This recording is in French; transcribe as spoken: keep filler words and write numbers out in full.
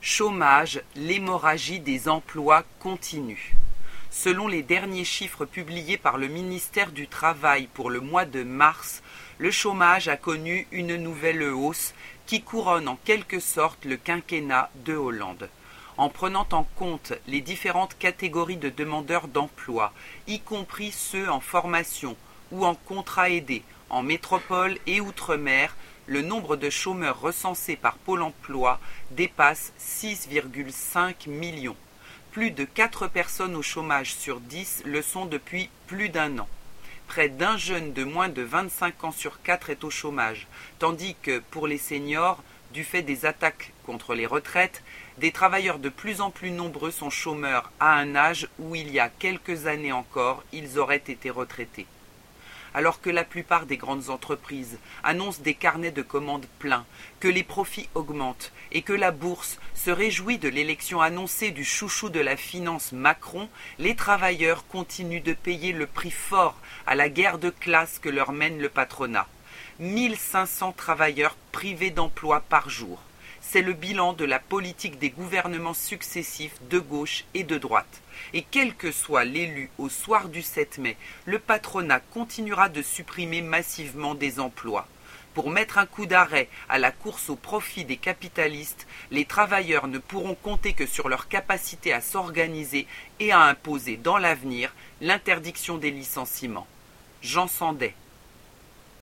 Chômage, l'hémorragie des emplois continue. Selon les derniers chiffres publiés par le ministère du Travail pour le mois de mars, le chômage a connu une nouvelle hausse qui couronne en quelque sorte le quinquennat de Hollande. En prenant en compte les différentes catégories de demandeurs d'emploi, y compris ceux en formation ou en contrat aidé, en métropole et outre-mer, le nombre de chômeurs recensés par Pôle emploi dépasse six virgule cinq millions. Plus de quatre personnes au chômage sur dix le sont depuis plus d'un an. Près d'un jeune de moins de vingt-cinq ans sur quatre est au chômage, tandis que pour les seniors, du fait des attaques contre les retraites, des travailleurs de plus en plus nombreux sont chômeurs à un âge où il y a quelques années encore, ils auraient été retraités. Alors que la plupart des grandes entreprises annoncent des carnets de commandes pleins, que les profits augmentent et que la bourse se réjouit de l'élection annoncée du chouchou de la finance Macron, les travailleurs continuent de payer le prix fort à la guerre de classe que leur mène le patronat. mille cinq cents travailleurs privés d'emploi par jour. C'est le bilan de la politique des gouvernements successifs de gauche et de droite. Et quel que soit l'élu au soir du sept mai, le patronat continuera de supprimer massivement des emplois. Pour mettre un coup d'arrêt à la course au profit des capitalistes, les travailleurs ne pourront compter que sur leur capacité à s'organiser et à imposer dans l'avenir l'interdiction des licenciements. Jean Sandais.